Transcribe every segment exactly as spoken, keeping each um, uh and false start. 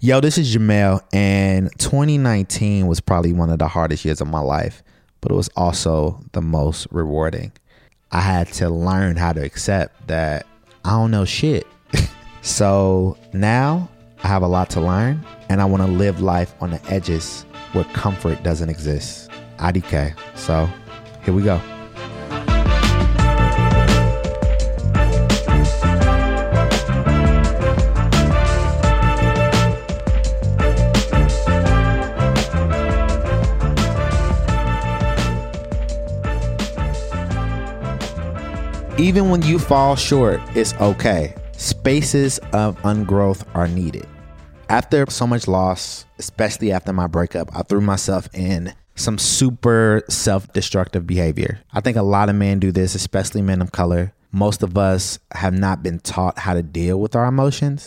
Yo, this is Jamel, and twenty nineteen was probably one of the hardest years of my life, but it was also the most rewarding. I had to learn how to accept that I don't know shit. So now I have a lot to learn, and I want to live life on the edges where comfort doesn't exist. I D K. So here we go. Even when you fall short, it's okay. Spaces of ungrowth are needed. After so much loss, especially after my breakup, I threw myself in some super self-destructive behavior. I think a lot of men do this, especially men of color. Most of us have not been taught how to deal with our emotions.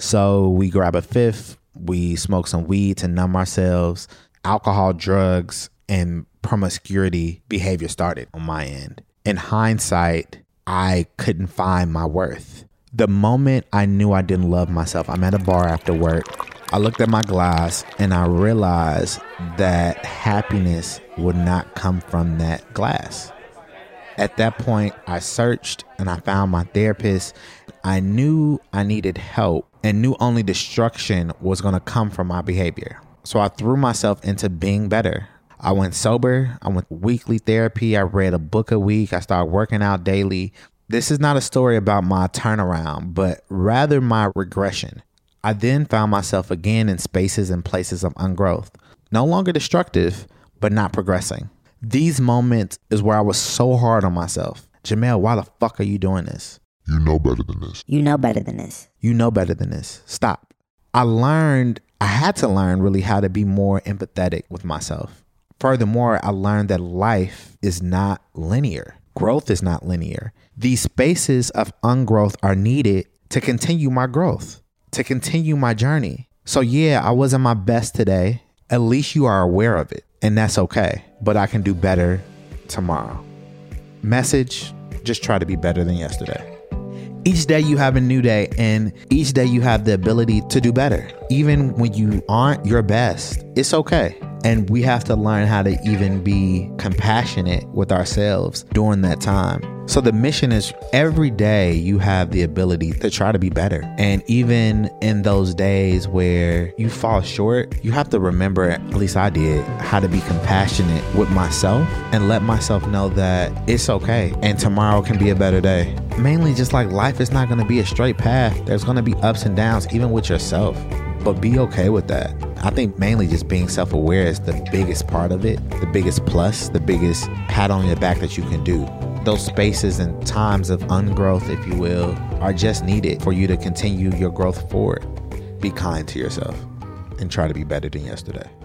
So we grab a fifth, we smoke some weed to numb ourselves. Alcohol, drugs, and promiscuity behavior started on my end. In hindsight, I couldn't find my worth. The moment I knew I didn't love myself, I'm at a bar after work. I looked at my glass and I realized that happiness would not come from that glass. At that point, I searched and I found my therapist. I knew I needed help and knew only destruction was going to come from my behavior. So I threw myself into being better. I went sober. I went weekly therapy. I read a book a week. I started working out daily. This is not a story about my turnaround, but rather my regression. I then found myself again in spaces and places of ungrowth. No longer destructive, but not progressing. These moments is where I was so hard on myself. Jamel, why the fuck are you doing this? You know better than this. You know better than this. You know better than this. Stop. I learned, I had to learn really how to be more empathetic with myself. Furthermore, I learned that life is not linear. Growth is not linear. These spaces of ungrowth are needed to continue my growth, to continue my journey. So yeah, I wasn't my best today. At least you are aware of it, and that's okay. But I can do better tomorrow. Message, just try to be better than yesterday. Each day you have a new day, and each day you have the ability to do better. Even when you aren't your best, it's okay. And we have to learn how to even be compassionate with ourselves during that time. So the mission is every day you have the ability to try to be better. And even in those days where you fall short, you have to remember, at least I did, how to be compassionate with myself and let myself know that it's okay. And tomorrow can be a better day. Mainly just like life is not going to be a straight path. There's going to be ups and downs, even with yourself. But be okay with that. I think mainly just being self-aware is the biggest part of it, the biggest plus, the biggest pat on your back that you can do. Those spaces and times of ungrowth, if you will, are just needed for you to continue your growth forward. Be kind to yourself and try to be better than yesterday.